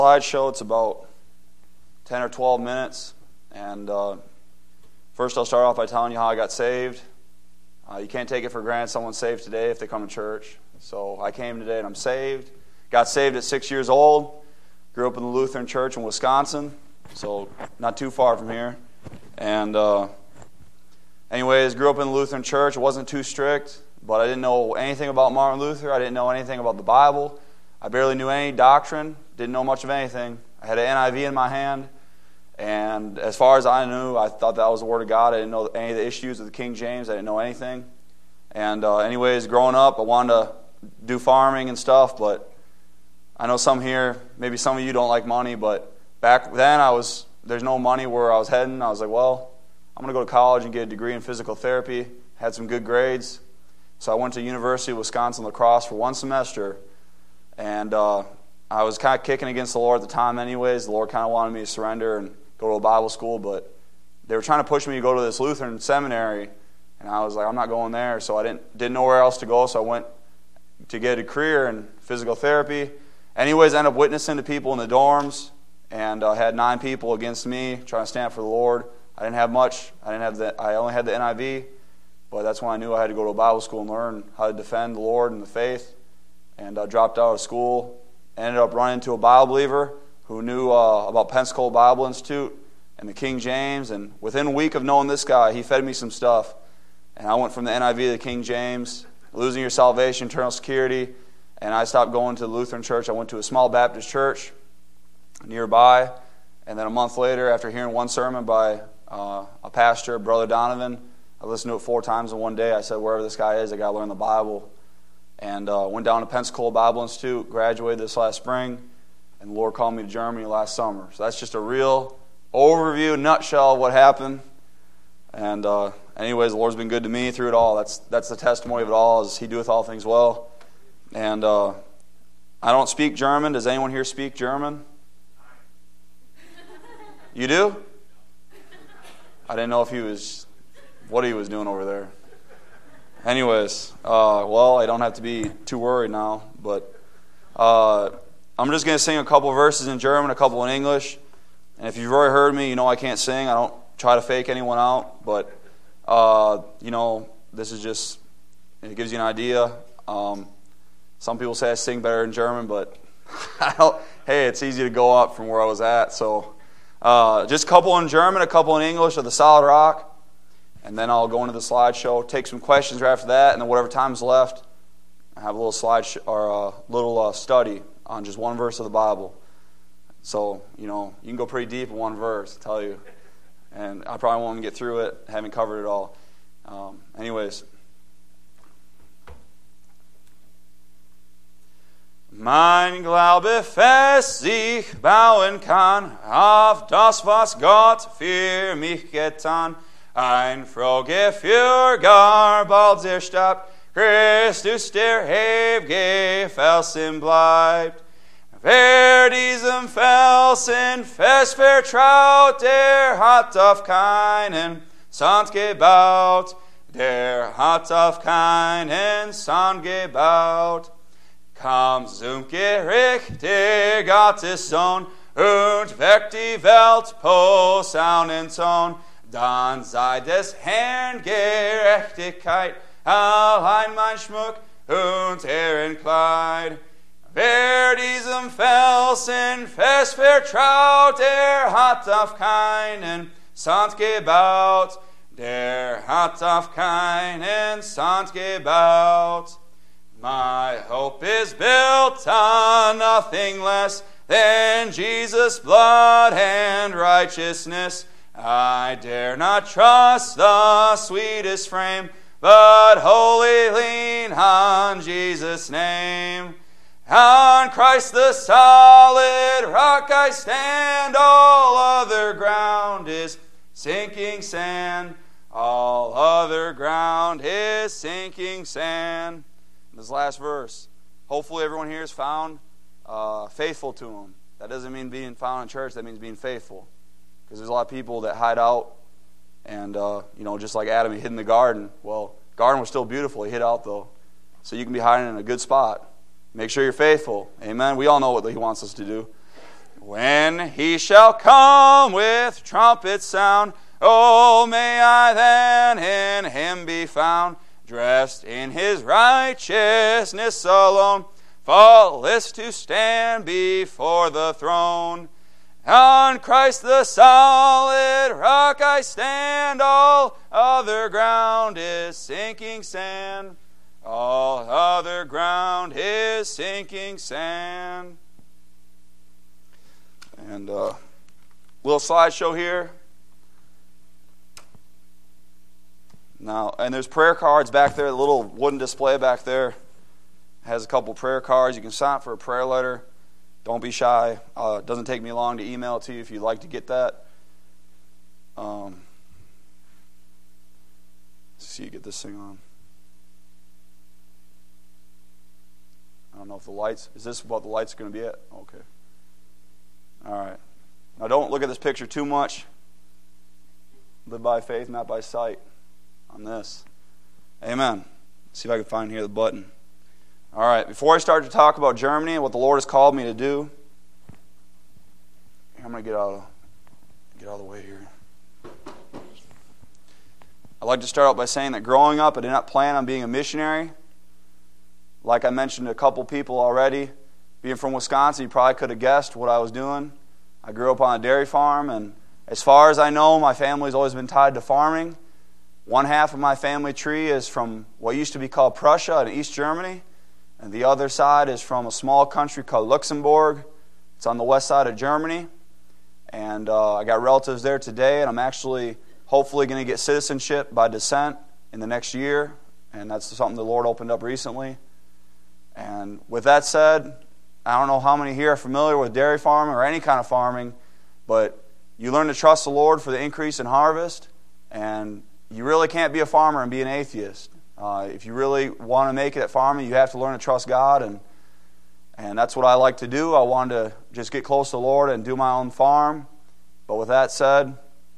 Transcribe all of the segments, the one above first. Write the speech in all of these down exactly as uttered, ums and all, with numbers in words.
Slideshow. It's about ten or twelve minutes, and uh, first I'll start off by telling you how I got saved. Uh, you can't take it for granted someone's saved today if they come to church. So I came today and I'm saved. Got saved at six years old. Grew up in the Lutheran church in Wisconsin, so not too far from here. And uh, anyways, grew up in the Lutheran church. It wasn't too strict, but I didn't know anything about Martin Luther. I didn't know anything about the Bible. I barely knew any doctrine. Didn't know much of anything. I had an N I V in my hand, and as far as I knew, I thought that was the Word of God. I didn't know any of the issues of the King James. I didn't know anything. And uh, anyways, growing up, I wanted to do farming and stuff, but I know some here, maybe some of you don't like money, but back then I was there's no money where I was heading. I was like, well, I'm going to go to college and get a degree in physical therapy. Had some good grades. So I went to University of Wisconsin La Crosse for one semester, and uh, I was kind of kicking against the Lord at the time anyways. The Lord kind of wanted me to surrender and go to a Bible school, but they were trying to push me to go to this Lutheran seminary, and I was like, I'm not going there. So I didn't didn't know where else to go, so I went to get a career in physical therapy. Anyways, I ended up witnessing to people in the dorms, and I uh, had nine people against me trying to stand for the Lord. I didn't have much. I didn't have the. I only had the N I V, but that's when I knew I had to go to a Bible school and learn how to defend the Lord and the faith. And I dropped out of school. Ended up running into a Bible believer who knew uh, about Pensacola Bible Institute and the King James. And within a week of knowing this guy, he fed me some stuff. And I went from the N I V to the King James, losing your salvation, eternal security. And I stopped going to the Lutheran church. I went to a small Baptist church nearby. And then a month later, after hearing one sermon by uh, a pastor, Brother Donovan, I listened to it four times in one day. I said, wherever this guy is, I got to learn the Bible. And uh, went down to Pensacola Bible Institute, graduated this last spring, and the Lord called me to Germany last summer. So that's just a real overview, nutshell of what happened. And uh, anyways, the Lord's been good to me through it all. That's that's the testimony of it all, is He doeth all things well. And uh, I don't speak German. Does anyone here speak German? You do? I didn't know if he was, what he was doing over there. Anyways, uh, well, I don't have to be too worried now, but uh, I'm just going to sing a couple verses in German, a couple in English. And if you've already heard me, you know I can't sing. I don't try to fake anyone out, but, uh, you know, this is just, it gives you an idea. Um, some people say I sing better in German, but I don't, hey, it's easy to go up from where I was at. So uh, just a couple in German, a couple in English of the Solid Rock. And then I'll go into the slideshow, take some questions right after that, and then whatever time's left, I have a little slide sh- or a little uh, study on just one verse of the Bible. So, you know, you can go pretty deep in one verse, I tell you. And I probably won't get through it, haven't covered it all. Um, anyways. Mein Glaube fest sich bauen kann auf das, was Gott für mich getan. Ein Frohgefühl gar bald zerstört, Christus der ewige Felsen bleibt. Wer diesem Felsen fest vertraut, der hat auf keinen Sand gebaut, der hat auf keinen Sand gebaut. Kam zum Gericht der Gottessohn und weckt die Welt Posaunenton. Dann sei des Herrn Gerechtigkeit allein mein Schmuck und Ehrenkleid. Wer diesem Felsen fest vertraut, der hat auf keinen Sand gebaut, der hat auf keinen Sand gebaut. My hope is built on nothing less than Jesus' blood and righteousness. I dare not trust the sweetest frame, but wholly lean on Jesus' name. On Christ the solid rock I stand, all other ground is sinking sand. All other ground is sinking sand. This last verse, hopefully everyone here is found uh, faithful to Him. That doesn't mean being found in church, that means being faithful. Because there's a lot of people that hide out, and, uh, you know, just like Adam, he hid in the garden. Well, the garden was still beautiful. He hid out, though. So you can be hiding in a good spot. Make sure you're faithful. Amen? We all know what He wants us to do. When he shall come with trumpet sound, oh, may I then in him be found, dressed in his righteousness alone, faultless to stand before the throne. On Christ the solid rock I stand, all other ground is sinking sand. All other ground is sinking sand. And a uh, little slideshow here. Now, and there's prayer cards back there, the little wooden display back there has a couple prayer cards. You can sign up for a prayer letter. Don't be shy. Uh, it doesn't take me long to email it to you if you'd like to get that. Um, let's see you get this thing on. I don't know if the lights, is this what the lights are going to be at? Okay. All right. Now don't look at this picture too much. Live by faith, not by sight on this. Amen. Let's see if I can find here the button. All right. Before I start to talk about Germany and what the Lord has called me to do, I'm going to get out of, get out of the way here. I'd like to start out by saying that growing up, I did not plan on being a missionary. Like I mentioned to a couple people already, being from Wisconsin, you probably could have guessed what I was doing. I grew up on a dairy farm, and as far as I know, my family's always been tied to farming. One half of my family tree is from what used to be called Prussia in East Germany, and the other side is from a small country called Luxembourg. It's on the west side of Germany, and uh, I got relatives there today, and I'm actually hopefully going to get citizenship by descent in the next year, and that's something the Lord opened up recently. And with that said, I don't know how many here are familiar with dairy farming or any kind of farming, but you learn to trust the Lord for the increase in harvest, and you really can't be a farmer and be an atheist. Uh, if you really want to make it at farming, you have to learn to trust God, and and that's what I like to do. I wanted to just get close to the Lord and do my own farm. But with that said,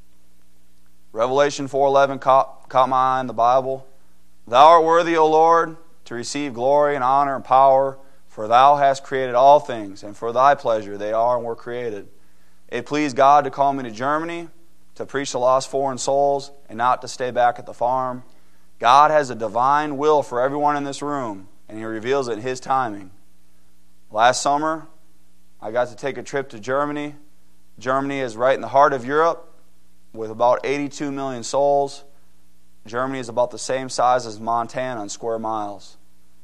Revelation four eleven caught, caught my eye in the Bible. Thou art worthy, O Lord, to receive glory and honor and power, for thou hast created all things, and for thy pleasure they are and were created. It pleased God to call me to Germany to preach the lost foreign souls and not to stay back at the farm. God has a divine will for everyone in this room, and He reveals it in His timing. Last summer, I got to take a trip to Germany. Germany is right in the heart of Europe with about eighty-two million souls. Germany is about the same size as Montana in square miles.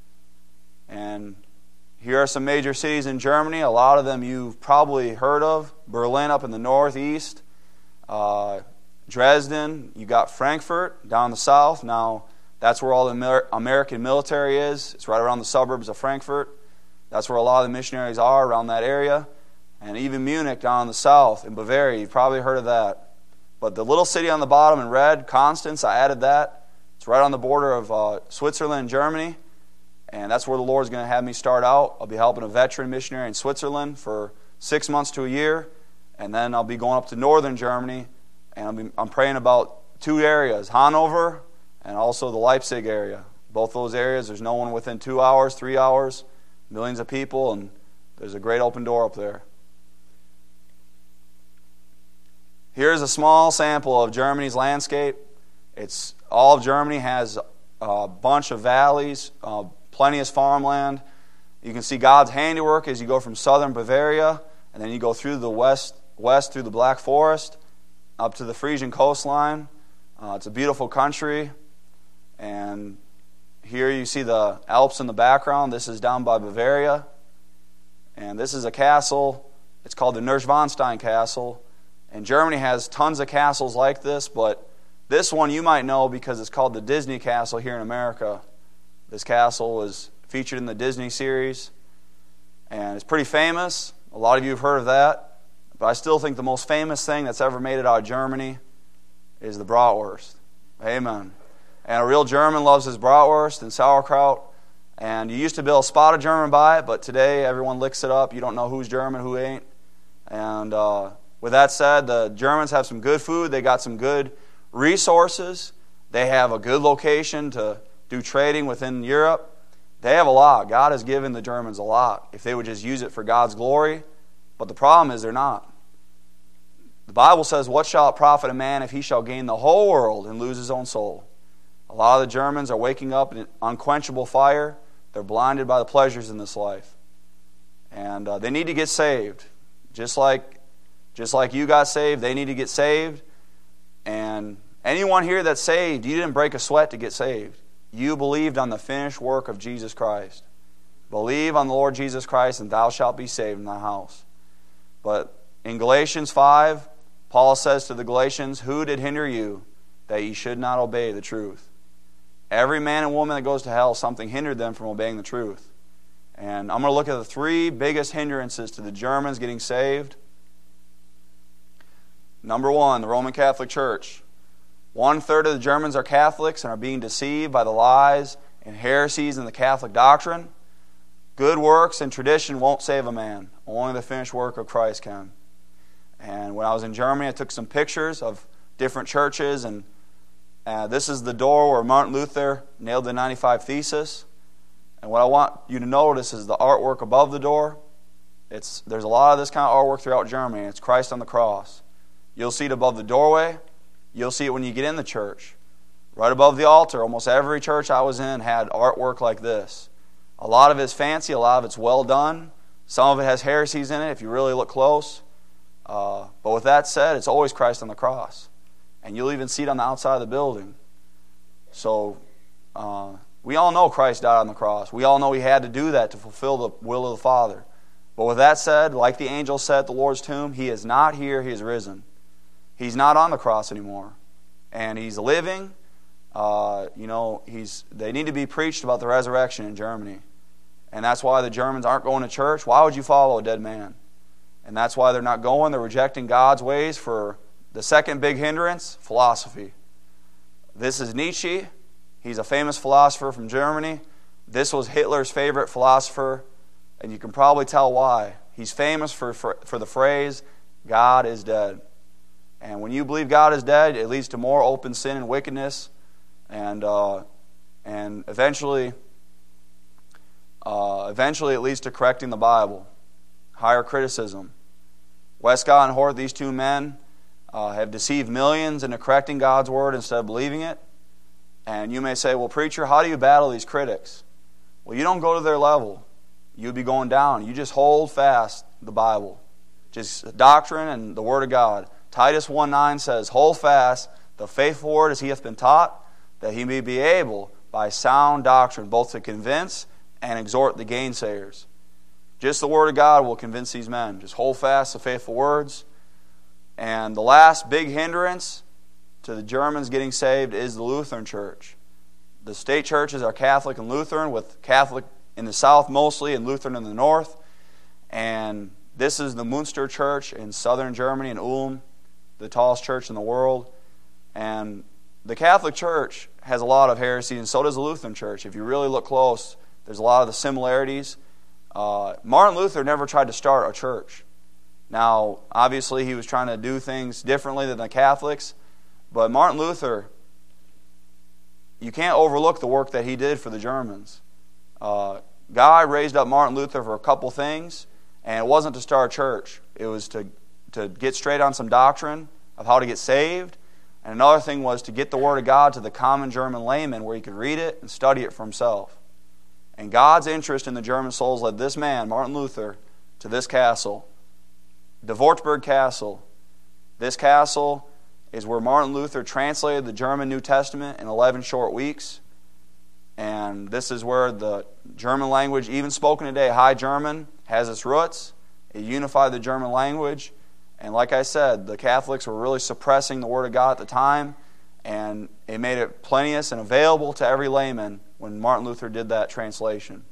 And here are some major cities in Germany. A lot of them you've probably heard of. Berlin up in the northeast. Uh, Dresden. You got Frankfurt down in the south. Now, that's where all the Amer- American military is. It's right around the suburbs of Frankfurt. That's where a lot of the missionaries are, around that area. And even Munich down in the south, in Bavaria. You've probably heard of that. But the little city on the bottom in red, Constance, I added that. It's right on the border of uh, Switzerland and Germany. And that's where the Lord's going to have me start out. I'll be helping a veteran missionary in Switzerland for six months to a year. And then I'll be going up to northern Germany. And I'll be, I'm praying about two areas, Hanover and also the Leipzig area. Both those areas, there's no one within two hours, three hours, millions of people, and there's a great open door up there. Here's a small sample of Germany's landscape. It's all of Germany has a bunch of valleys, uh, plenty of farmland. You can see God's handiwork as you go from southern Bavaria, and then you go through the west, west through the Black Forest, up to the Frisian coastline. Uh, it's a beautiful country, and here you see the Alps in the background. This is down by Bavaria, and this is a castle. It's called the Neuschwanstein Castle. And Germany has tons of castles like this, but this one you might know because it's called the Disney Castle here in America. This castle was featured in the Disney series, and it's pretty famous. A lot of you have heard of that, but I still think the most famous thing that's ever made it out of Germany is the bratwurst. Amen. And a real German loves his bratwurst and sauerkraut, and you used to be able to spot a German by it, but today everyone licks it up. You don't know who's German, who ain't. And uh, with that said, the Germans have some good food. They got some good resources. They have a good location to do trading within Europe. They have a lot. God has given the Germans a lot. If they would just use it for God's glory But the problem is they're not. The Bible says, what shall it profit a man if he shall gain the whole world and lose his own soul? A lot of the Germans are waking up in an unquenchable fire. They're blinded by the pleasures in this life. And uh, they need to get saved. Just like, just like you got saved, they need to get saved. And anyone here that's saved, you didn't break a sweat to get saved. You believed on the finished work of Jesus Christ. Believe on the Lord Jesus Christ, and thou shalt be saved in thy house. But in Galatians five, Paul says to the Galatians, who did hinder you that ye should not obey the truth? Every man and woman that goes to hell, something hindered them from obeying the truth. And I'm going to look at the three biggest hindrances to the Germans getting saved. Number one, the Roman Catholic Church. One third of the Germans are Catholics and are being deceived by the lies and heresies in the Catholic doctrine. Good works and tradition won't save a man. Only the finished work of Christ can. And when I was in Germany, I took some pictures of different churches, and uh, this is the door where Martin Luther nailed the ninety-five Thesis. And what I want you to notice is the artwork above the door. It's there's a lot of this kind of artwork throughout Germany. It's Christ on the cross. You'll see it above the doorway. You'll see it when you get in the church. Right above the altar, almost every church I was in had artwork like this. A lot of it's fancy, a lot of it's well done. Some of it has heresies in it if you really look close. Uh, but with that said, it's always Christ on the cross. And you'll even see it on the outside of the building. So, uh, we all know Christ died on the cross. We all know He had to do that to fulfill the will of the Father. But with that said, like the angel said at the Lord's tomb, He is not here, He is risen. He's not on the cross anymore. And He's living. Uh, you know, he's. They need to be preached about the resurrection in Germany. And that's why the Germans aren't going to church. Why would you follow a dead man? And that's why they're not going. They're rejecting God's ways for the second big hindrance, philosophy. This is Nietzsche. He's a famous philosopher from Germany. This was Hitler's favorite philosopher, and you can probably tell why. He's famous for, for, for the phrase, God is dead. And when you believe God is dead, it leads to more open sin and wickedness, and uh, and eventually, uh, eventually it leads to correcting the Bible, higher criticism. Westcott and Hort, these two men, uh, have deceived millions into correcting God's Word instead of believing it. And you may say, well, preacher, how do you battle these critics? Well, you don't go to their level. You'd be going down. You just hold fast the Bible. Just doctrine and the Word of God. Titus one nine says, hold fast the faithful word as he hath been taught, that he may be able by sound doctrine both to convince and exhort the gainsayers. Just the Word of God will convince these men. Just hold fast the faithful words. And the last big hindrance to the Germans getting saved is the Lutheran Church. The state churches are Catholic and Lutheran, with Catholic in the south mostly and Lutheran in the north. And this is the Münster Church in southern Germany, in Ulm, the tallest church in the world. And the Catholic Church has a lot of heresy, and so does the Lutheran Church. If you really look close, there's a lot of the similarities. Uh, Martin Luther never tried to start a church. Now, obviously, he was trying to do things differently than the Catholics, but Martin Luther, you can't overlook the work that he did for the Germans. Uh, God raised up Martin Luther for a couple things, and it wasn't to start a church. It was to, to get straight on some doctrine of how to get saved, and another thing was to get the Word of God to the common German layman where he could read it and study it for himself. And God's interest in the German souls led this man, Martin Luther, to this castle, the Wartburg Castle. This castle is where Martin Luther translated the German New Testament in eleven short weeks. And this is where the German language, even spoken today, High German, has its roots. It unified the German language. And like I said, the Catholics were really suppressing the Word of God at the time, and it made it plenteous and available to every layman when Martin Luther did that translation.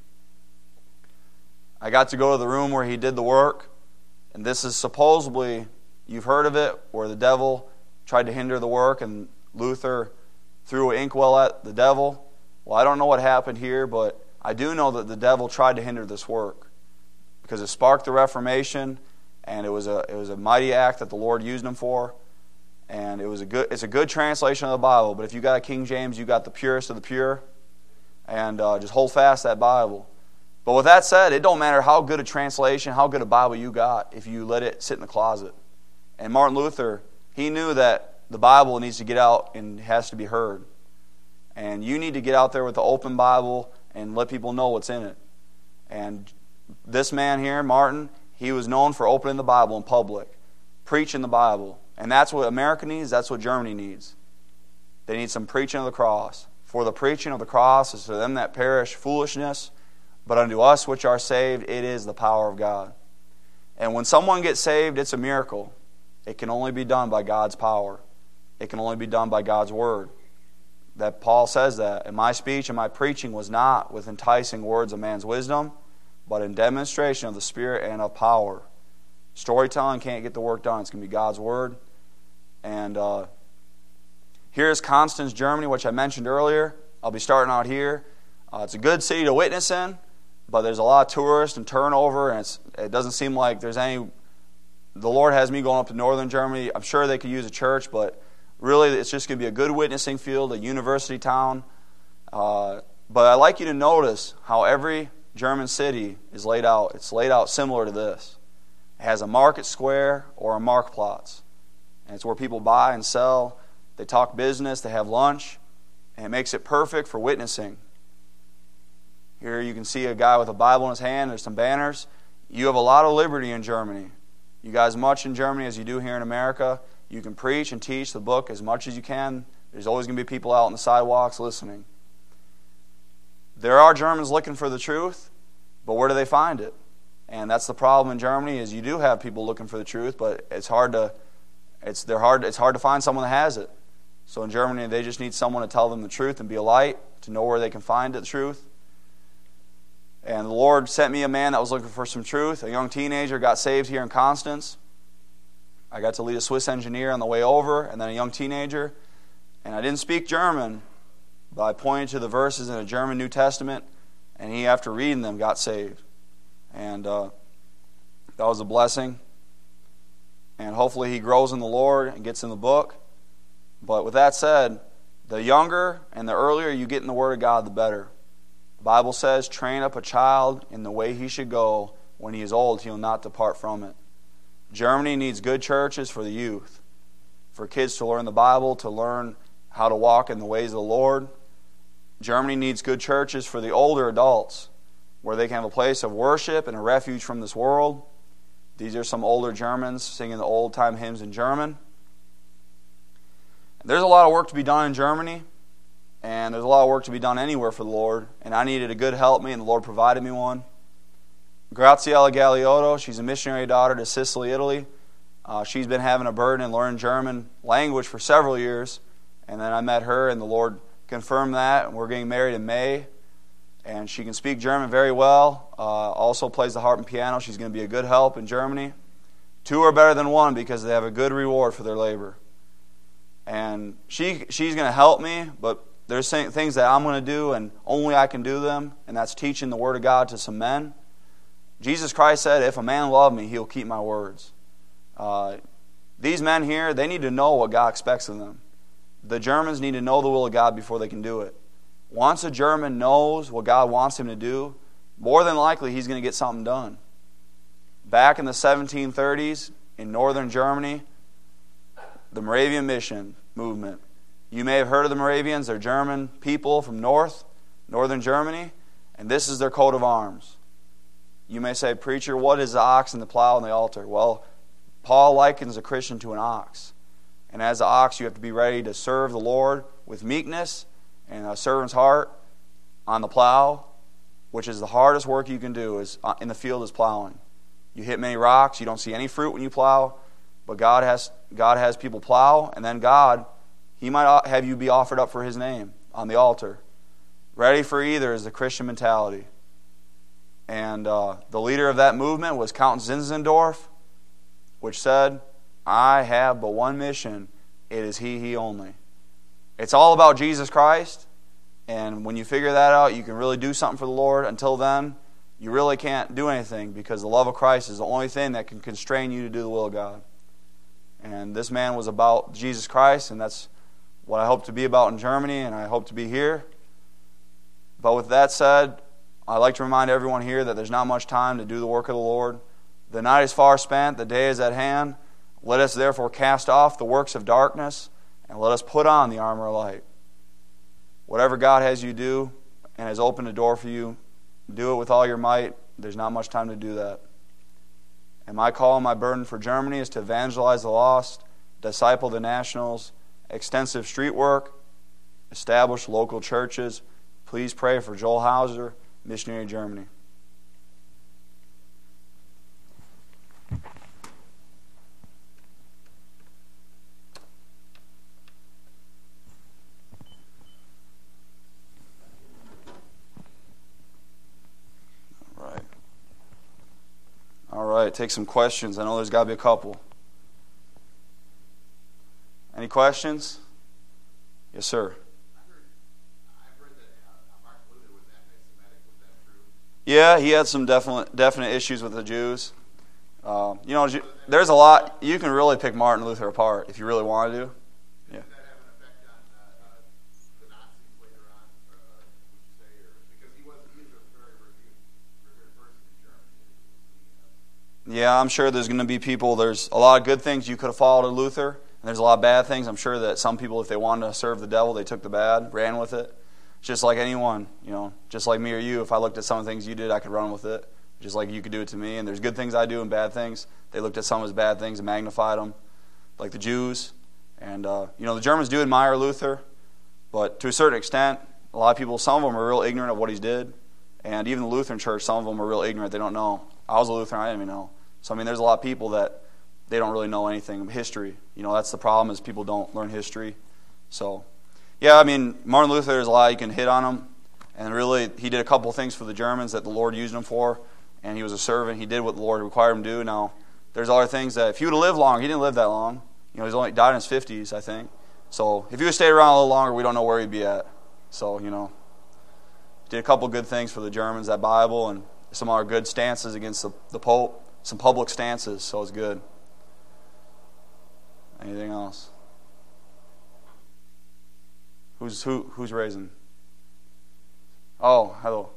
I got to go to the room where he did the work, and this is supposedly, you've heard of it, where the devil tried to hinder the work and Luther threw an inkwell at the devil. Well, I don't know what happened here, but I do know that the devil tried to hinder this work because it sparked the Reformation, and it was a it was a mighty act that the Lord used him for. And it was a good it's a good translation of the Bible. But if you got a King James, you got the purest of the pure. And uh, just hold fast that Bible. But with that said, it don't matter how good a translation, how good a Bible you got if you let it sit in the closet. And Martin Luther, he knew that the Bible needs to get out and has to be heard. And you need to get out there with the open Bible and let people know what's in it. And this man here, Martin, he was known for opening the Bible in public, preaching the Bible. And that's what America needs, that's what Germany needs. They need some preaching of the cross. For the preaching of the cross is to them that perish foolishness, but unto us which are saved, it is the power of God. And when someone gets saved, it's a miracle. It can only be done by God's power. It can only be done by God's Word. That Paul says that. And my speech and my preaching was not with enticing words of man's wisdom, but in demonstration of the Spirit and of power. Storytelling can't get the work done. It's going to be God's Word. And uh, here's Constance, Germany, which I mentioned earlier. I'll be starting out here. Uh, it's a good city to witness in, but there's a lot of tourists and turnover, and it's, it doesn't seem like there's any... The Lord has me going up to northern Germany. I'm sure they could use a church, but really it's just going to be a good witnessing field, a university town. Uh, but I'd like you to notice how every German city is laid out. It's laid out similar to this. It has a market square or a Marktplatz. And it's where people buy and sell. They talk business. They have lunch. And it makes it perfect for witnessing. Here you can see a guy with a Bible in his hand. There's some banners. You have a lot of liberty in Germany. You guys much in Germany as you do here in America. You can preach and teach the book as much as you can. There's always going to be people out on the sidewalks listening. There are Germans looking for the truth, but where do they find it? And that's the problem in Germany, is you do have people looking for the truth, but it's hard to it's they're hard it's hard to find someone that has it. So in Germany, they just need someone to tell them the truth and be a light, to know where they can find the truth. And the Lord sent me a man that was looking for some truth. A young teenager got saved here in Constance. I got to lead a Swiss engineer on the way over, and then a young teenager. And I didn't speak German, but I pointed to the verses in a German New Testament, and he, after reading them, got saved. And uh, that was a blessing. And hopefully he grows in the Lord and gets in the book. But with that said, the younger and the earlier you get in the Word of God, the better. The Bible says, train up a child in the way he should go. When he is old, he will not depart from it. Germany needs good churches for the youth, for kids to learn the Bible, to learn how to walk in the ways of the Lord. Germany needs good churches for the older adults, where they can have a place of worship and a refuge from this world. These are some older Germans singing the old-time hymns in German. There's a lot of work to be done in Germany. And there's a lot of work to be done anywhere for the Lord. And I needed a good helpmate, and the Lord provided me one. Graziella Galeotto, she's a missionary daughter to Sicily, Italy. Uh, she's been having a burden in learning German language for several years. And then I met her, and the Lord confirmed that. And we're getting married in May. And she can speak German very well. Uh, also plays the harp and piano. She's going to be a good help in Germany. Two are better than one because they have a good reward for their labor. And she she's going to help me, but there's things that I'm going to do, and only I can do them, and that's teaching the Word of God to some men. Jesus Christ said, if a man love me, he'll keep my words. Uh, these men here, they need to know what God expects of them. The Germans need to know the will of God before they can do it. Once a German knows what God wants him to do, more than likely he's going to get something done. Back in the seventeen thirties, in northern Germany, the Moravian Mission movement. You may have heard of the Moravians. They're German people from north, northern Germany, and this is their coat of arms. You may say, preacher, what is the ox and the plow and the altar? Well, Paul likens a Christian to an ox. And as an ox, you have to be ready to serve the Lord with meekness and a servant's heart on the plow, which is the hardest work you can do is in the field is plowing. You hit many rocks. You don't see any fruit when you plow, but God has God has people plow, and then God, He might have you be offered up for His name on the altar. Ready for either is the Christian mentality. And uh, the leader of that movement was Count Zinzendorf, which said, I have but one mission. It is He, He only. It's all about Jesus Christ. And when you figure that out, you can really do something for the Lord. Until then, you really can't do anything because the love of Christ is the only thing that can constrain you to do the will of God. And this man was about Jesus Christ, and that's what I hope to be about in Germany, and I hope to be here. But with that said, I'd like to remind everyone here that there's not much time to do the work of the Lord. The night is far spent, the day is at hand. Let us therefore cast off the works of darkness, and let us put on the armor of light. Whatever God has you do and has opened a door for you, do it with all your might. There's not much time to do that. And my call and my burden for Germany is to evangelize the lost, disciple the nationals, extensive street work, establish local churches. Please pray for Joel Hauser, missionary in Germany. All right. All right, take some questions. I know there's got to be a couple. Any questions? Yes, sir. Yeah, he had some definite definite issues with the Jews. Uh, you know, there's a lot. You can really pick Martin Luther apart if you really want to do. Yeah. Did that have an effect on uh, the Nazis later on, uh, would you say? Or, because he was, he was a very revered, revered person in Germany. Yeah, I'm sure there's going to be people, there's a lot of good things you could have followed in Luther, and there's a lot of bad things. I'm sure that some people, if they wanted to serve the devil, they took the bad, ran with it. Just like anyone, you know, just like me or you, if I looked at some of the things you did, I could run with it. Just like you could do it to me. And there's good things I do and bad things. They looked at some as bad things and magnified them, like the Jews. And, uh, you know, the Germans do admire Luther, but to a certain extent, a lot of people, some of them are real ignorant of what he did. And even the Lutheran church, some of them are real ignorant. They don't know. I was a Lutheran, I didn't even know. So, I mean, there's a lot of people that they don't really know anything of history. You know, that's the problem, is people don't learn history. So, yeah, I mean, Martin Luther, there's a lot you can hit on him. And really, he did a couple things for the Germans that the Lord used him for. And he was a servant. He did what the Lord required him to do. Now, there's other things that if he would have lived long, he didn't live that long. You know, he's only died in his fifties, I think. So if he would have stayed around a little longer, we don't know where he'd be at. So, you know, did a couple good things for the Germans, that Bible, and some other good stances against the, the Pope. Some public stances, so it's good. Anything else? Who's who? Who's raising? Oh, hello.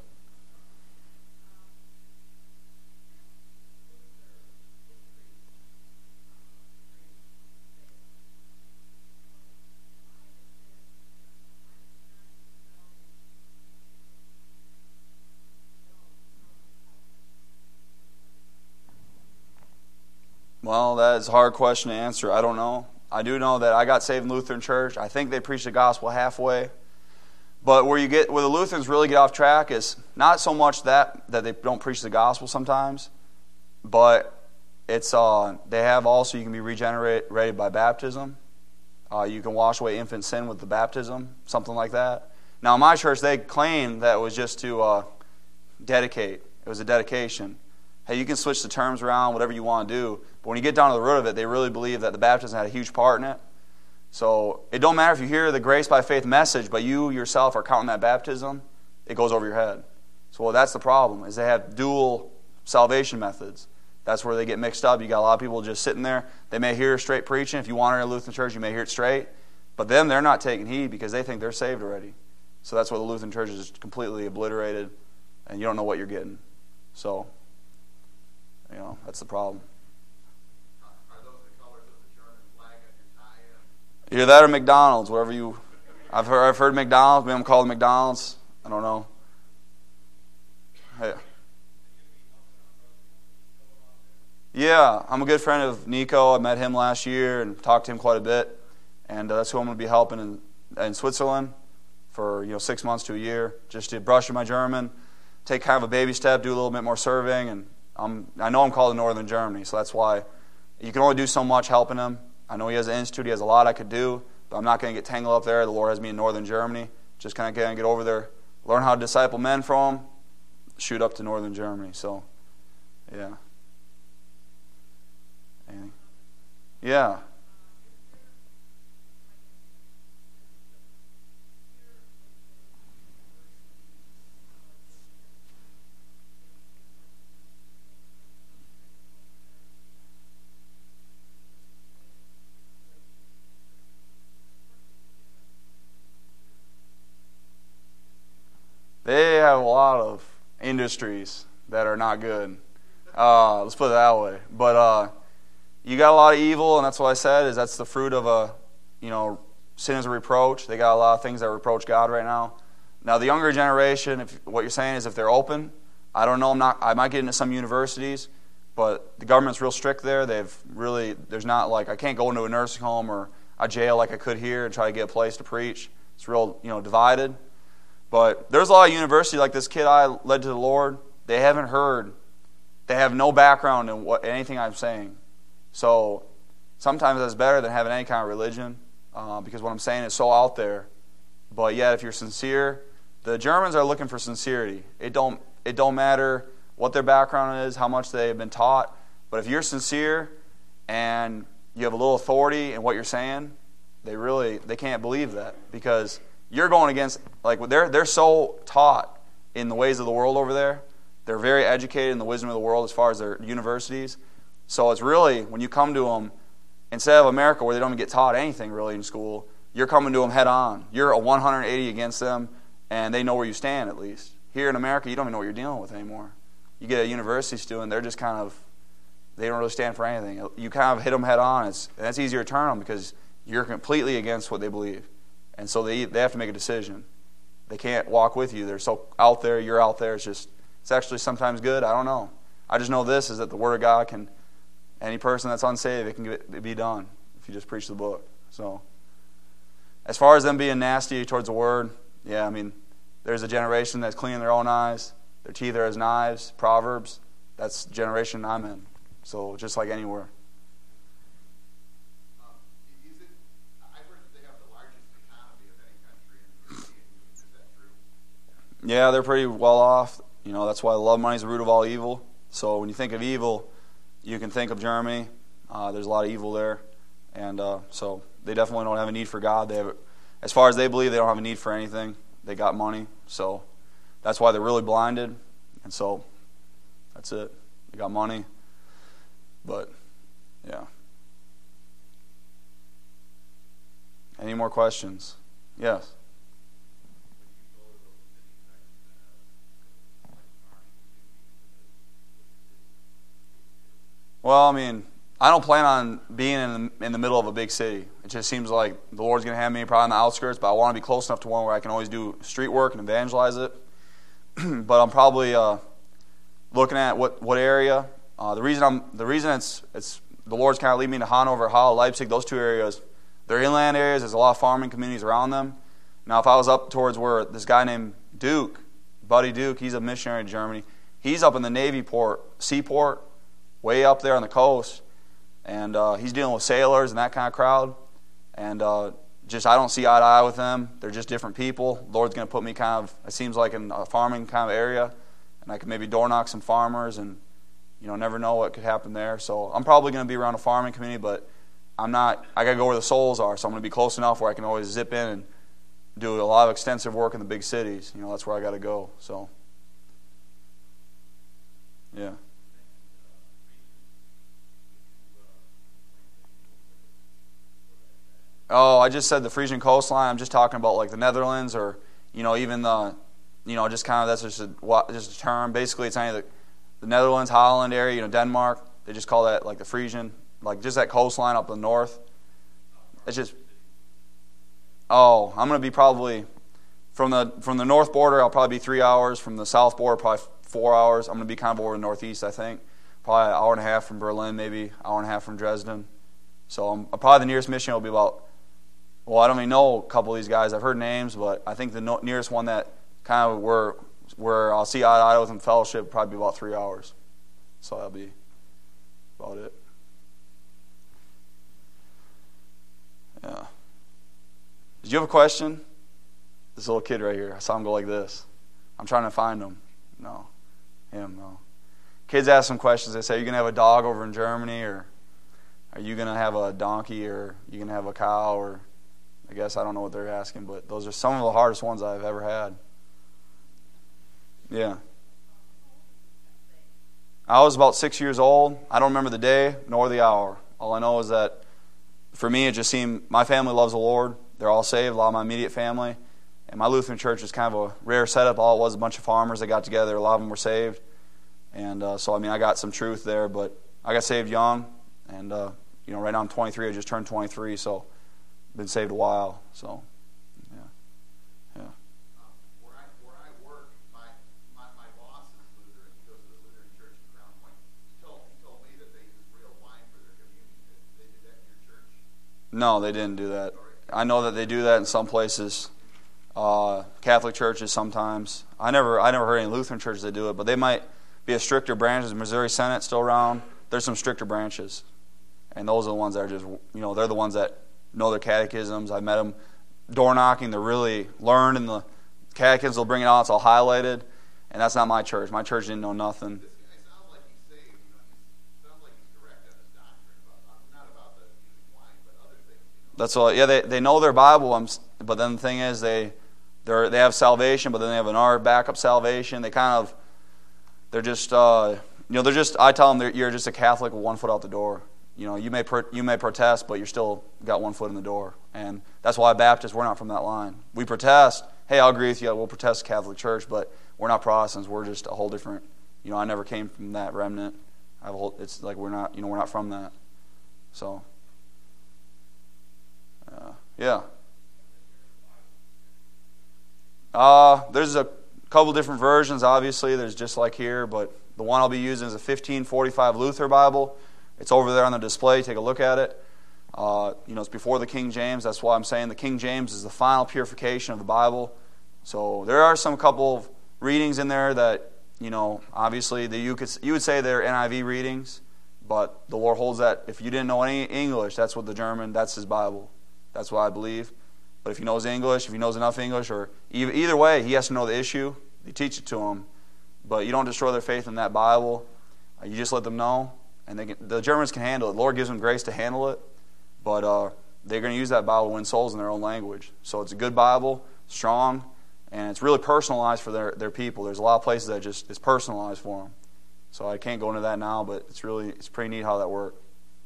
Well, that is a hard question to answer. I don't know. I do know that I got saved in Lutheran church. I think they preach the gospel halfway. But where you get where the Lutherans really get off track is not so much that that they don't preach the gospel sometimes, but it's uh, they have also you can be regenerated by baptism. Uh, you can wash away infant sin with the baptism, something like that. Now, in my church, they claim that it was just to uh, dedicate. It was a dedication. Hey, you can switch the terms around, whatever you want to do. But when you get down to the root of it, they really believe that the baptism had a huge part in it. So it don't matter if you hear the grace by faith message, but you yourself are counting that baptism, it goes over your head. So well, that's the problem, is they have dual salvation methods. That's where they get mixed up. You got a lot of people just sitting there. They may hear straight preaching. If you wander in a Lutheran church, you may hear it straight. But them, they're not taking heed because they think they're saved already. So that's why the Lutheran church is completely obliterated, and you don't know what you're getting. So, you know, that's the problem. Are those the colors of the German flag on your tie-in? Either that or McDonald's, whatever you... I've heard, I've heard McDonald's. Maybe I'm called McDonald's. I don't know. Hey. Yeah, I'm a good friend of Nico. I met him last year and talked to him quite a bit. And uh, that's who I'm going to be helping in, in Switzerland for you know six months to a year, just to brush my German, take kind of a baby step, do a little bit more serving. And I'm, I know I'm called to Northern Germany, so that's why you can only do so much helping him. I know he has an institute. He has a lot I could do, but I'm not going to get tangled up there. The Lord has me in Northern Germany. Just kind of going to get over there, learn how to disciple men from him, shoot up to Northern Germany. So, yeah. Anything? Yeah. They have a lot of industries that are not good. Uh, let's put it that way. But uh, you got a lot of evil, and that's what I said, is that's the fruit of a, you know, sin is a reproach. They got a lot of things that reproach God right now. Now, the younger generation, if what you're saying is if they're open, I don't know, I'm not, I might get into some universities, but the government's real strict there. They've really, there's not like, I can't go into a nursing home or a jail like I could here and try to get a place to preach. It's real, you know, divided. But there's a lot of universities like this kid I led to the Lord. They haven't heard, they have no background in what anything I'm saying. So sometimes that's better than having any kind of religion uh, because what I'm saying is so out there. But yet, if you're sincere, the Germans are looking for sincerity. It don't it don't matter what their background is, how much they've been taught. But if you're sincere and you have a little authority in what you're saying, they really they can't believe that because you're going against like they're they're so taught in the ways of the world over there. They're very educated in the wisdom of the world as far as their universities. So it's really when you come to them instead of America where they don't even get taught anything really in school. You're coming to them head on. You're a one hundred eighty against them, and they know where you stand at least. Here in America, you don't even know what you're dealing with anymore. You get a university student, they're just kind of, they don't really stand for anything. You kind of hit them head on, it's, and that's easier to turn them because you're completely against what they believe. And so they they have to make a decision. They can't walk with you. They're so out there, you're out there. It's just, it's actually sometimes good. I don't know. I just know this, is that the Word of God can, any person that's unsaved, it can get, be done if you just preach the book. So as far as them being nasty towards the Word, yeah, I mean, there's a generation that's cleaning their own eyes. Their teeth are as knives, Proverbs. That's the generation I'm in. So just like anywhere. Um, is it, I've heard that they have the largest economy of any country in the European Union. Is that true? Yeah, they're pretty well off. You know, that's why love money is the root of all evil. So when you think of evil, you can think of Germany. Uh, there's a lot of evil there. And uh, so they definitely don't have a need for God. They have, as far as they believe, they don't have a need for anything. They got money. So that's why they're really blinded. And so that's it. They got money. But, yeah. Any more questions? Yes. Well, I mean, I don't plan on being in the, in the middle of a big city. It just seems like the Lord's going to have me probably on the outskirts, but I want to be close enough to one where I can always do street work and evangelize it. But I'm probably uh, looking at what, what area. Uh, the reason I'm the reason it's it's the Lord's kind of leading me to Hanover, Halle, Leipzig. Those two areas, they're inland areas. There's a lot of farming communities around them. Now, if I was up towards where this guy named Duke, Buddy Duke, he's a missionary in Germany. He's up in the Navy port, seaport, way up there on the coast. And uh, he's dealing with sailors and that kind of crowd. And uh, just I don't see eye to eye with them. They're just different people. The Lord's going to put me kind of, it seems like, in a farming kind of area. And I could maybe door knock some farmers and, you know, never know what could happen there. So I'm probably going to be around a farming community, but I'm not, I got to go where the souls are. So I'm going to be close enough where I can always zip in and do a lot of extensive work in the big cities. You know, that's where I got to go. So, yeah. Oh, I just said the Frisian coastline. I'm just talking about like the Netherlands, or you know, even the, you know, just kind of that's just a just a term. Basically, it's any of the, the Netherlands, Holland area, you know, Denmark. They just call that like the Frisian, like just that coastline up in the north. It's just. Oh, I'm going to be probably from the from the north border. I'll probably be three hours. From the south border, probably four hours. I'm going to be kind of over the northeast. I think probably an hour and a half from Berlin, maybe an hour and a half from Dresden. So I'm, probably the nearest mission will be about. Well, I don't even know a couple of these guys. I've heard names, but I think the no, nearest one that kind of where where I'll see eye to eye with them fellowship will probably be about three hours. So that'll be about it. Yeah. Did you have a question? This little kid right here. I saw him go like this. I'm trying to find him. No. Him, no. Kids ask some questions. They say, are you going to have a dog over in Germany? Or are you going to have a donkey? Or are you going to have a cow? Or I guess I don't know what they're asking, but those are some of the hardest ones I've ever had. Yeah. I was about six years old. I don't remember the day nor the hour. All I know is that for me, it just seemed, my family loves the Lord. They're all saved, a lot of my immediate family. And my Lutheran church is kind of a rare setup. All it was a bunch of farmers that got together. A lot of them were saved. And uh, so, I mean, I got some truth there. But I got saved young. And, uh, you know, right now I'm twenty-three. I just turned twenty-three. So I've been saved a while. So, yeah. Yeah. Um, where I where I work, my, my my boss is Lutheran. He goes to the Lutheran church in Crown Point. He told he told me that they use real wine for their communion. Did they do that in your church? No, they didn't do that. I know that they do that in some places. Uh, Catholic churches sometimes. I never I never heard any Lutheran churches that do it, but they might be a stricter branch. Is Missouri Synod still around? There's some stricter branches. And those are the ones that are just, you know, they're the ones that know their catechisms. I met them door knocking. They're really learned, and the catechisms will bring it out. It's all highlighted. And that's not my church. My church didn't know nothing. This guy sounds like he's saved. You know, he sounds like he's correct on his doctrine, about, not about the using wine, but other things. You know? That's all. Yeah, they they know their Bible, but then the thing is, they they they have salvation, but then they have another backup salvation. They kind of, they're just, uh, you know, they're just. I tell them you're just a Catholic with one foot out the door. You know, you may pro, you may protest, but you're still got one foot in the door, and that's why Baptists, we're not from that line. We protest. Hey, I'll agree with you. We'll protest the Catholic Church, but we're not Protestants. We're just a whole different. You know, I never came from that remnant. I have a whole. It's like we're not. You know, we're not from that. So, uh, yeah. Uh, there's a couple different versions, obviously. There's just like here, but the one I'll be using is a fifteen forty-five Luther Bible. It's over there on the display. Take a look at it. Uh, you know, it's before the King James. That's why I'm saying the King James is the final purification of the Bible. So there are some couple of readings in there that, you know, obviously the, you could you would say they're N I V readings, but the Lord holds that. If you didn't know any English, that's what the German, that's his Bible. That's what I believe. But if he knows English, if he knows enough English, or either way, he has to know the issue. You teach it to him. But you don't destroy their faith in that Bible. You just let them know. And they can, the Germans can handle it. The Lord gives them grace to handle it. But uh, they're going to use that Bible to win souls in their own language. So it's a good Bible, strong, and it's really personalized for their, their people. There's a lot of places that just it's personalized for them. So I can't go into that now, but it's really it's pretty neat how that worked.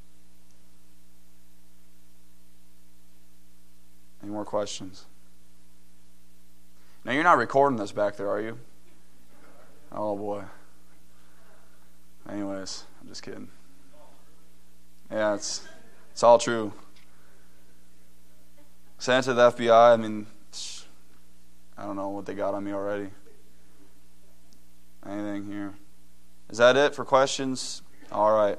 Any more questions? Now, you're not recording this back there, are you? Oh, boy. Anyways, I'm just kidding. Yeah, it's it's all true. Sent it to the F B I. I mean, I don't know what they got on me already. Anything here? Is that it for questions? All right.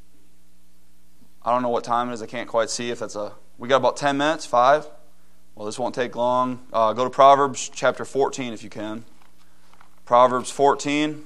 I don't know what time it is. I can't quite see if that's a... We got about ten minutes, five. Well, this won't take long. Uh, go to Proverbs chapter fourteen if you can. Proverbs fourteen.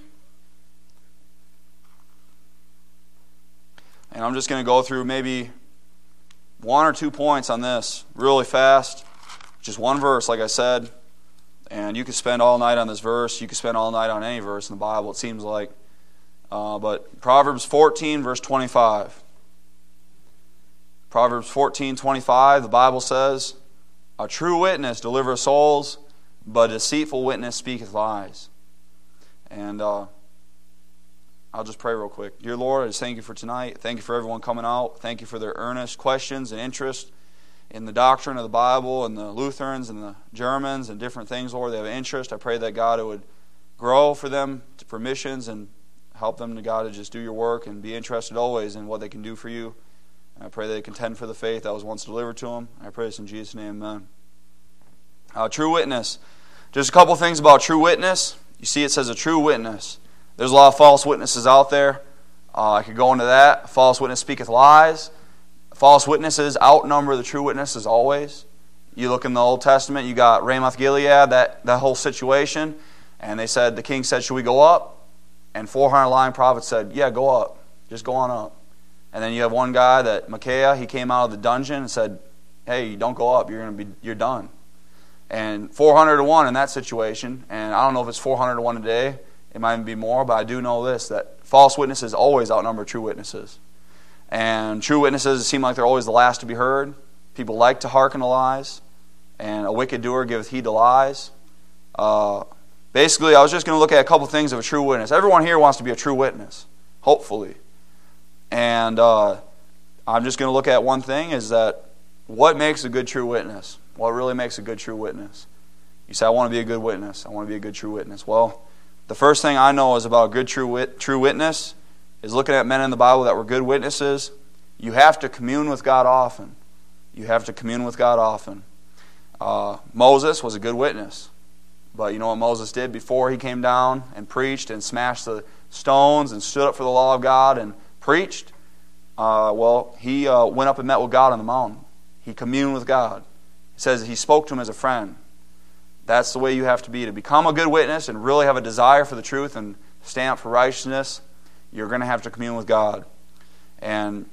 And I'm just going to go through maybe one or two points on this really fast. Just one verse, like I said. And you could spend all night on this verse. You could spend all night on any verse in the Bible, it seems like. Uh, but Proverbs fourteen, verse twenty-five. Proverbs fourteen, twenty-five, the Bible says, "A true witness delivereth souls, but a deceitful witness speaketh lies." And uh, I'll just pray real quick. Dear Lord, I just thank you for tonight. Thank you for everyone coming out. Thank you for their earnest questions and interest in the doctrine of the Bible, and the Lutherans and the Germans and different things, Lord. They have interest. I pray that, God, it would grow for them for missions and help them, to God, to just do your work and be interested always in what they can do for you. And I pray that they contend for the faith that was once delivered to them. I pray this in Jesus' name, amen. Uh, true witness. Just a couple things about true witness. You see it says a true witness. There's a lot of false witnesses out there. Uh, I could go into that. False witness speaketh lies. False witnesses outnumber the true witnesses always. You look in the Old Testament, you got Ramoth Gilead, that, that whole situation, and they said, the king said, should we go up? And four hundred lying prophets said, yeah, go up. Just go on up. And then you have one guy, that Micaiah, he came out of the dungeon and said, hey, don't go up, you're going to be you're done. And four hundred to one in that situation, and I don't know if it's four hundred to one today, it might even be more, but I do know this, that false witnesses always outnumber true witnesses. And true witnesses seem like they're always the last to be heard. People like to hearken to lies. And a wicked doer giveth heed to lies. Uh, basically, I was just going to look at a couple things of a true witness. Everyone here wants to be a true witness, hopefully. And uh, I'm just going to look at one thing, is that what makes a good true witness? What really makes a good true witness? You say, I want to be a good witness. I want to be a good, true witness. Well, the first thing I know is about a good, true, wit- true witness is looking at men in the Bible that were good witnesses. You have to commune with God often. You have to commune with God often. Uh, Moses was a good witness. But you know what Moses did before he came down and preached and smashed the stones and stood up for the law of God and preached? Uh, well, he uh, went up and met with God on the mountain. He communed with God. It says he spoke to him as a friend. That's the way you have to be. To become a good witness and really have a desire for the truth and stand up for righteousness, you're going to have to commune with God. And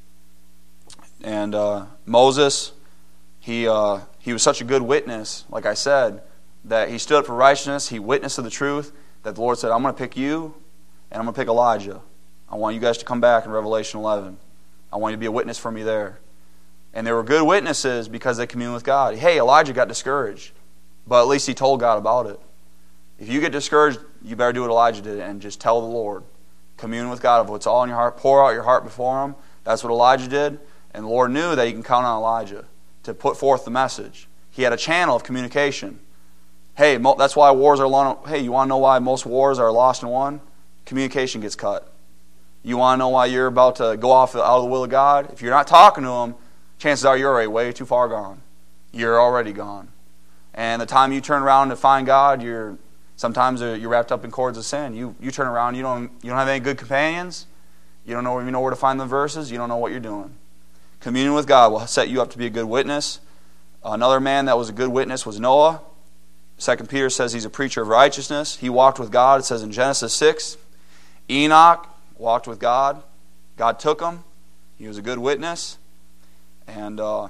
and uh, Moses, he uh, he was such a good witness, like I said, that he stood up for righteousness. He witnessed to the truth, that the Lord said, I'm going to pick you, and I'm going to pick Elijah. I want you guys to come back in Revelation eleven. I want you to be a witness for me there. And they were good witnesses because they communed with God. Hey, Elijah got discouraged, but at least he told God about it. If you get discouraged, you better do what Elijah did and just tell the Lord. Commune with God of what's all in your heart. Pour out your heart before Him. That's what Elijah did. And the Lord knew that He can count on Elijah to put forth the message. He had a channel of communication. Hey, that's why wars are long. Hey, you want to know why most wars are lost and won? Communication gets cut. You want to know why you're about to go off out of the will of God? If you're not talking to Him, chances are you're already way too far gone. You're already gone. And the time you turn around to find God, you're sometimes you're wrapped up in cords of sin. You you turn around, you don't you don't have any good companions. You don't know you know where to find the verses. You don't know what you're doing. Communion with God will set you up to be a good witness. Another man that was a good witness was Noah. Second Peter says he's a preacher of righteousness. He walked with God. It says in Genesis six. Enoch walked with God. God took him. He was a good witness. And uh,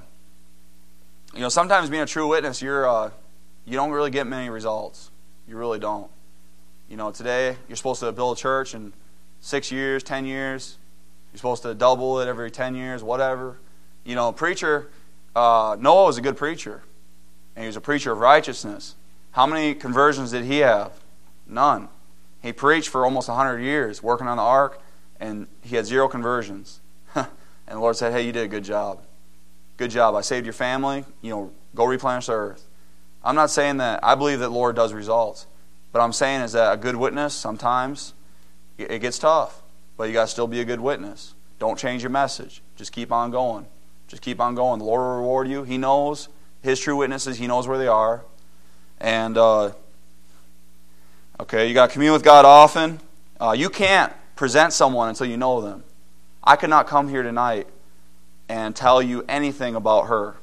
you know, sometimes being a true witness, you're uh, you don't really get many results. You really don't. You know, today you're supposed to build a church in six years, ten years. You're supposed to double it every ten years, whatever. You know, preacher. Uh, Noah was a good preacher, and he was a preacher of righteousness. How many conversions did he have? None. He preached for almost a hundred years, working on the ark, and he had zero conversions. And the Lord said, "Hey, you did a good job. Good job. I saved your family. You know, go replenish the earth." I'm not saying that I believe that the Lord does results, but I'm saying is that a good witness sometimes it gets tough, but you got to still be a good witness. Don't change your message. Just keep on going. Just keep on going. The Lord will reward you. He knows His true witnesses. He knows where they are. And, uh, okay, you got to commune with God often. Uh, you can't present someone until you know them. I could not come here tonight and tell you anything about her.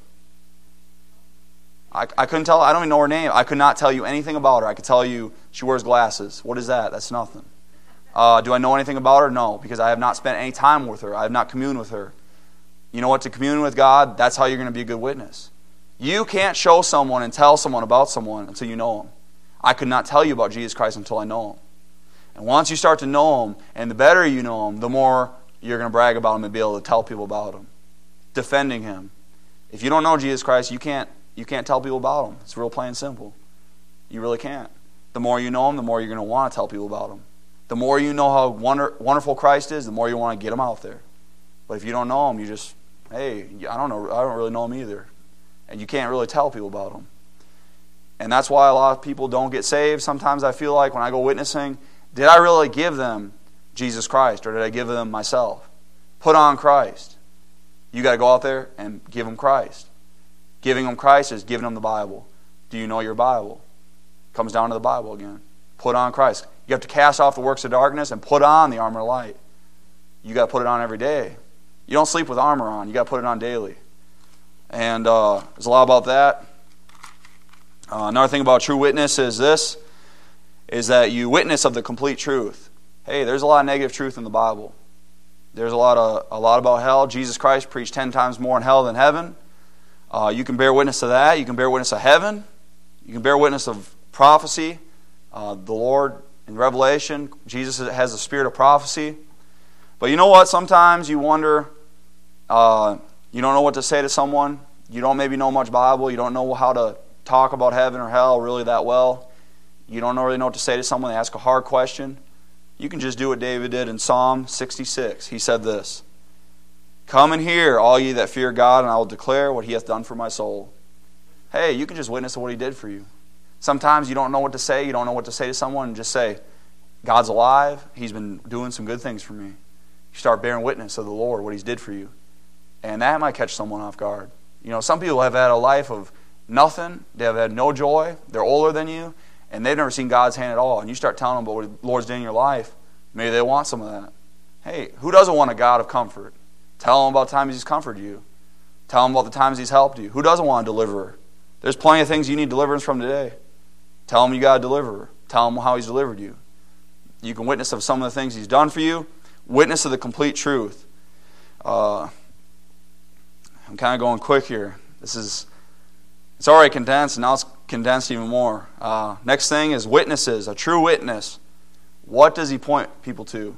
I, I couldn't tell, I don't even know her name. I could not tell you anything about her. I could tell you she wears glasses. What is that? That's nothing. Uh, do I know anything about her? No, because I have not spent any time with her. I have not communed with her. You know what? To commune with God, that's how you're going to be a good witness. You can't show someone and tell someone about someone until you know them. I could not tell you about Jesus Christ until I know Him. And once you start to know Him, and the better you know Him, the more you're going to brag about Him and be able to tell people about Him. Defending Him. If you don't know Jesus Christ, you can't you can't tell people about Him. It's real plain and simple. You really can't. The more you know Him, the more you're going to want to tell people about Him. The more you know how wonder, wonderful Christ is, the more you want to get Him out there. But if you don't know Him, you just, hey, I don't know, I don't really know Him either. And you can't really tell people about Him. And that's why a lot of people don't get saved. Sometimes I feel like when I go witnessing, did I really give them Jesus Christ, or did I give them myself? Put on Christ. You got to go out there and give them Christ. Giving them Christ is giving them the Bible. Do you know your Bible? Comes down to the Bible again. Put on Christ. You have to cast off the works of darkness and put on the armor of light. You got to put it on every day. You don't sleep with armor on. You got to put it on daily. And uh, there's a lot about that. Uh, another thing about true witness is this, is that you witness of the complete truth. Hey, there's a lot of negative truth in the Bible. There's a lot of a lot about hell. Jesus Christ preached ten times more in hell than heaven. Uh, you can bear witness to that. You can bear witness of heaven. You can bear witness of prophecy. Uh, the Lord in Revelation, Jesus has the spirit of prophecy. But you know what? Sometimes you wonder, uh, you don't know what to say to someone. You don't maybe know much Bible. You don't know how to talk about heaven or hell really that well. You don't really know what to say to someone. They ask a hard question. You can just do what David did in Psalm sixty-six. He said this, "Come and hear, all ye that fear God, and I will declare what He hath done for my soul." Hey, you can just witness to what He did for you. Sometimes you don't know what to say. You don't know what to say to someone. And just say, God's alive. He's been doing some good things for me. You start bearing witness of the Lord, what He's did for you. And that might catch someone off guard. You know, some people have had a life of nothing. They have had no joy. They're older than you. And they've never seen God's hand at all. And you start telling them about what the Lord's doing in your life. Maybe they want some of that. Hey, who doesn't want a God of comfort? Tell them about the times He's comforted you. Tell them about the times He's helped you. Who doesn't want a deliverer? There's plenty of things you need deliverance from today. Tell them you got a deliverer. Tell them how He's delivered you. You can witness of some of the things He's done for you. Witness of the complete truth. Uh, I'm kind of going quick here. This is, it's already condensed, and now it's condensed even more. Uh, next thing is witnesses. A true witness. What does he point people to?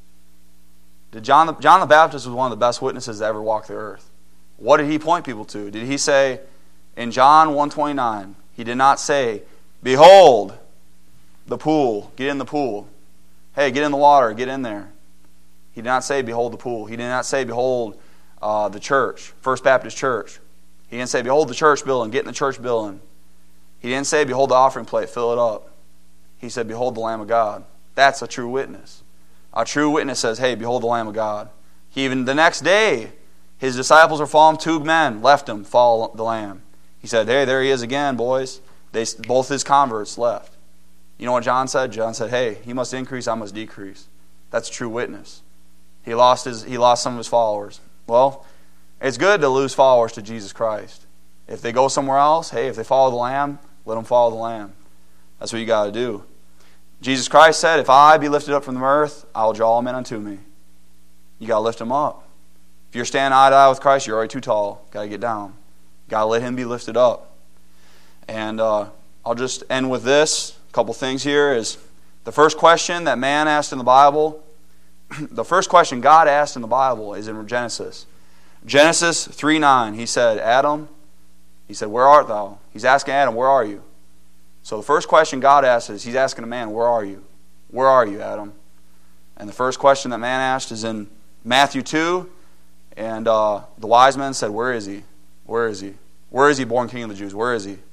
Did John the, John the Baptist was one of the best witnesses that ever walked the earth. What did he point people to? Did he say, in John one twenty-nine, he did not say, behold, the pool, get in the pool. Hey, get in the water, get in there. He did not say, behold the pool. He did not say, behold uh, the church, First Baptist Church. He didn't say, behold the church building, get in the church building. He didn't say, behold the offering plate, fill it up. He said, behold the Lamb of God. That's a true witness. A true witness says, hey, behold the Lamb of God. He even the next day, his disciples are following two men, left him, follow the Lamb. He said, hey, there he is again, boys. They both his converts left. You know what John said? John said, hey, he must increase, I must decrease. That's a true witness. He lost his he lost some of his followers. Well, it's good to lose followers to Jesus Christ. If they go somewhere else, hey, if they follow the Lamb, let them follow the Lamb. That's what you got to do. Jesus Christ said, if I be lifted up from the earth, I will draw all men unto me. You got to lift them up. If you're standing eye to eye with Christ, you're already too tall. Got to get down. Got to let Him be lifted up. And uh, I'll just end with this. A couple things here is the first question that man asked in the Bible, the first question God asked in the Bible is in Genesis. Genesis three nine, He said, Adam, He said, where art thou? He's asking Adam, where are you? So the first question God asks is, He's asking a man, where are you? Where are you, Adam? And the first question that man asked is in Matthew two, and uh, the wise men said, where is He? Where is He? Where is He, born King of the Jews? Where is He?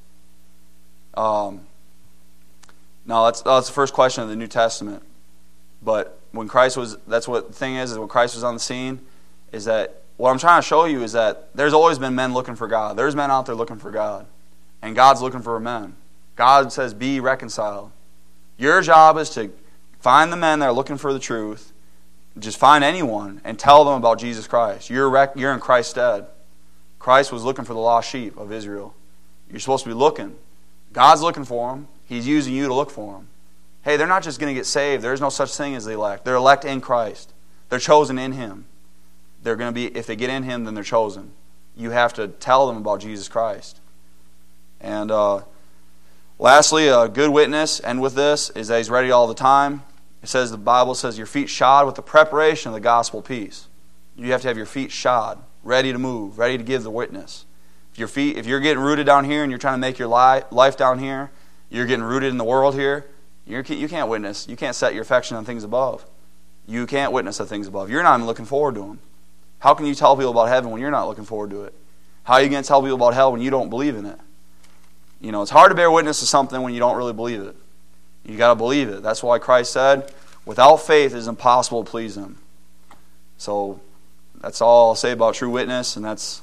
Um, now, that's, that's the first question of the New Testament. But when Christ was, that's what the thing is, is when Christ was on the scene, is that what I'm trying to show you is that there's always been men looking for God. There's men out there looking for God. And God's looking for men. God says, be reconciled. Your job is to find the men that are looking for the truth. Just find anyone and tell them about Jesus Christ. You're, rec- you're in Christ's stead. Christ was looking for the lost sheep of Israel. You're supposed to be looking. God's looking for them. He's using you to look for them. Hey, they're not just going to get saved. There's no such thing as the elect. They're elect in Christ. They're chosen in Him. They're going to be, if they get in Him, then they're chosen. You have to tell them about Jesus Christ. And uh, lastly, a good witness, and with this, is that he's ready all the time. It says, the Bible says, your feet shod with the preparation of the gospel peace. You have to have your feet shod, ready to move, ready to give the witness. If your feet, if you're getting rooted down here and you're trying to make your li- life down here, you're getting rooted in the world here, you're, you can't witness. You can't set your affection on things above. You can't witness the things above. You're not even looking forward to them. How can you tell people about heaven when you're not looking forward to it? How are you going to tell people about hell when you don't believe in it? You know, it's hard to bear witness to something when you don't really believe it. You got to believe it. That's why Christ said, without faith it is impossible to please Him. So that's all I'll say about true witness, and that's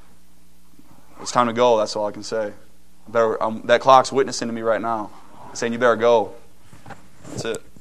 it's time to go. That's all I can say. I better, um, that clock's witnessing to me right now, saying you better go. That's it.